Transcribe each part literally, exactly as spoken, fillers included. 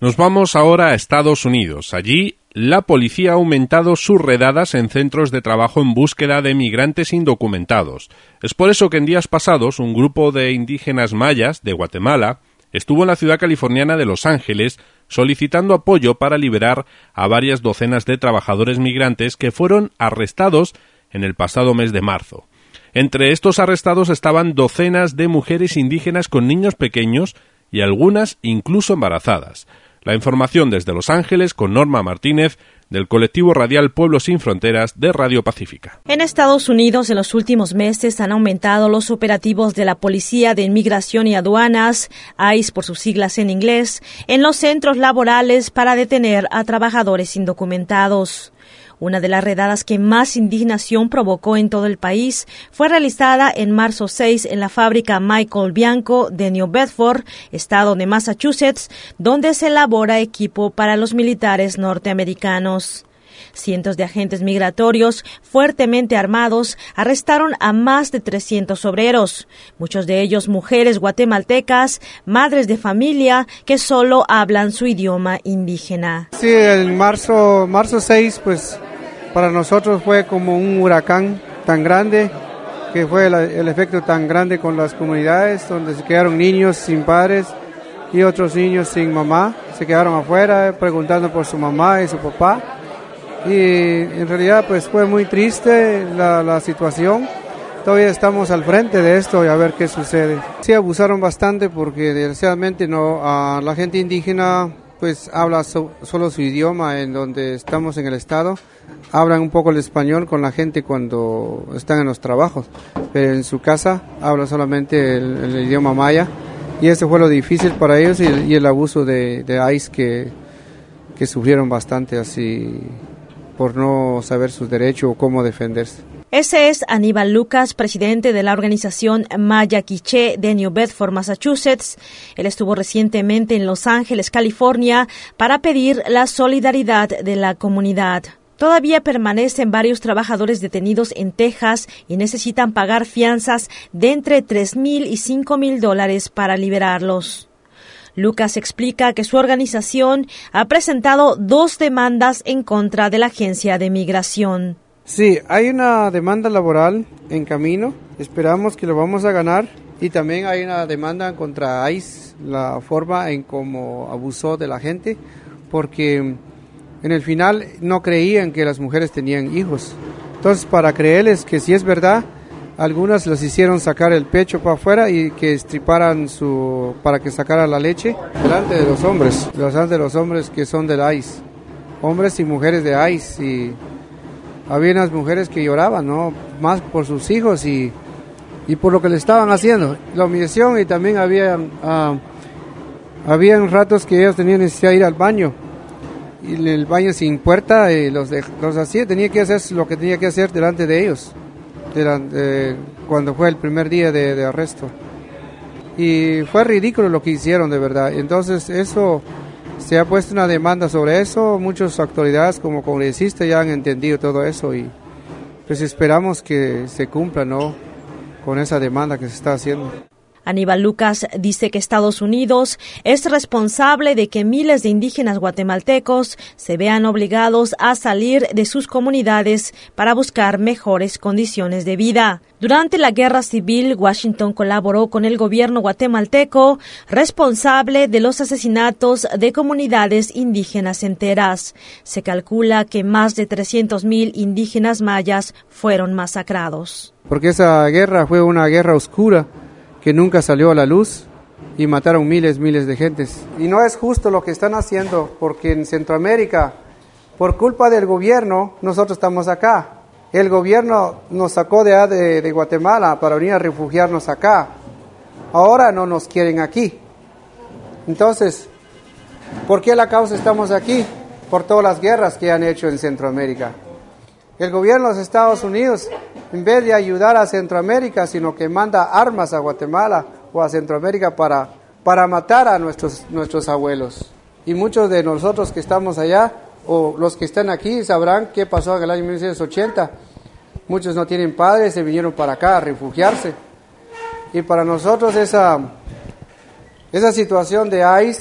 Nos vamos ahora a Estados Unidos. Allí, la policía ha aumentado sus redadas en centros de trabajo en búsqueda de migrantes indocumentados. Es por eso que en días pasados un grupo de indígenas mayas de Guatemala estuvo en la ciudad californiana de Los Ángeles solicitando apoyo para liberar a varias docenas de trabajadores migrantes que fueron arrestados en el pasado mes de marzo. Entre estos arrestados estaban docenas de mujeres indígenas con niños pequeños y algunas incluso embarazadas. La información desde Los Ángeles con Norma Martínez, del colectivo radial Pueblos Sin Fronteras de Radio Pacífica. En Estados Unidos, en los últimos meses han aumentado los operativos de la Policía de Inmigración y Aduanas, I C E por sus siglas en inglés, en los centros laborales para detener a trabajadores indocumentados. Una de las redadas que más indignación provocó en todo el país fue realizada en marzo seis en la fábrica Michael Bianco de New Bedford, estado de Massachusetts, donde se elabora equipo para los militares norteamericanos. Cientos de agentes migratorios fuertemente armados arrestaron a más de trescientos obreros, muchos de ellos mujeres guatemaltecas, madres de familia que solo hablan su idioma indígena. Sí, el marzo, marzo seis, pues para nosotros fue como un huracán tan grande, que fue el, el efecto tan grande con las comunidades, donde se quedaron niños sin padres y otros niños sin mamá, se quedaron afuera preguntando por su mamá y su papá. Y en realidad pues fue muy triste la, la situación. Todavía estamos al frente de esto y a ver qué sucede. Sí abusaron bastante porque desgraciadamente no, a la gente indígena pues habla so, solo su idioma en donde estamos en el estado. Hablan un poco el español con la gente cuando están en los trabajos, pero en su casa hablan solamente el, el idioma maya. Y eso fue lo difícil para ellos y, y el abuso de, de I C E que, que sufrieron bastante así, por no saber sus derechos o cómo defenderse. Ese es Aníbal Lucas, presidente de la organización Maya Quiché de New Bedford, Massachusetts. Él estuvo recientemente en Los Ángeles, California, para pedir la solidaridad de la comunidad. Todavía permanecen varios trabajadores detenidos en Texas y necesitan pagar fianzas de entre tres mil y cinco mil dólares para liberarlos. Lucas explica que su organización ha presentado dos demandas en contra de la Agencia de Migración. Sí, hay una demanda laboral en camino, esperamos que lo vamos a ganar, y también hay una demanda contra I C E, la forma en cómo abusó de la gente, porque en el final no creían que las mujeres tenían hijos. Entonces, para creerles que sí es verdad, algunas las hicieron sacar el pecho para afuera y que estriparan su, para que sacara la leche delante de los hombres, delante de los hombres que son del I C E, hombres y mujeres de I C E, y había unas mujeres que lloraban, ¿no? Más por sus hijos y, y por lo que le estaban haciendo, la humillación, y también había, uh, habían ratos que ellos tenían necesidad de ir al baño, y en el baño sin puerta, y los, de, los hacía, tenía que hacer lo que tenía que hacer delante de ellos. De, cuando fue el primer día de, de arresto, y fue ridículo lo que hicieron, de verdad. Entonces eso se ha puesto una demanda sobre eso, muchas autoridades como congresistas ya han entendido todo eso, y pues esperamos que se cumpla, ¿no?, con esa demanda que se está haciendo. Aníbal Lucas dice que Estados Unidos es responsable de que miles de indígenas guatemaltecos se vean obligados a salir de sus comunidades para buscar mejores condiciones de vida. Durante la Guerra Civil, Washington colaboró con el gobierno guatemalteco, responsable de los asesinatos de comunidades indígenas enteras. Se calcula que más de trescientos mil indígenas mayas fueron masacrados. Porque esa guerra fue una guerra oscura que nunca salió a la luz, y mataron miles, miles de gentes. Y no es justo lo que están haciendo, porque en Centroamérica, por culpa del gobierno, nosotros estamos acá. El gobierno nos sacó de, de, de Guatemala para venir a refugiarnos acá. Ahora no nos quieren aquí. Entonces, ¿por qué la causa estamos aquí? Por todas las guerras que han hecho en Centroamérica. El gobierno de los Estados Unidos, en vez de ayudar a Centroamérica, sino que manda armas a Guatemala o a Centroamérica para, para matar a nuestros, nuestros abuelos. Y muchos de nosotros que estamos allá, o los que están aquí, sabrán qué pasó en el año mil novecientos ochenta. Muchos no tienen padres, se vinieron para acá a refugiarse. Y para nosotros esa, esa situación de I C E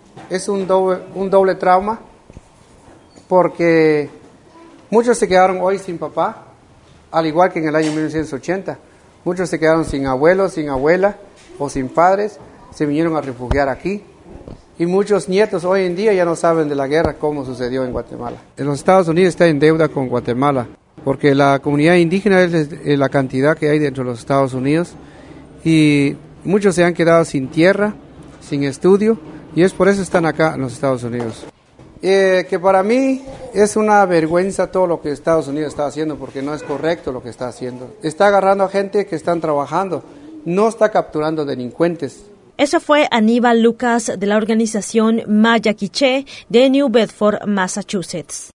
es un doble, un doble trauma porque muchos se quedaron hoy sin papá, al igual que en el año mil novecientos ochenta. Muchos se quedaron sin abuelos, sin abuela o sin padres, se vinieron a refugiar aquí. Y muchos nietos hoy en día ya no saben de la guerra, cómo sucedió en Guatemala. En los Estados Unidos está en deuda con Guatemala, porque la comunidad indígena es la cantidad que hay dentro de los Estados Unidos. Y muchos se han quedado sin tierra, sin estudio, y es por eso están acá en los Estados Unidos. Eh, que para mí es una vergüenza todo lo que Estados Unidos está haciendo, porque no es correcto lo que está haciendo. Está agarrando a gente que están trabajando, no está capturando delincuentes. Eso fue Aníbal Lucas de la organización Maya Quiché de New Bedford, Massachusetts.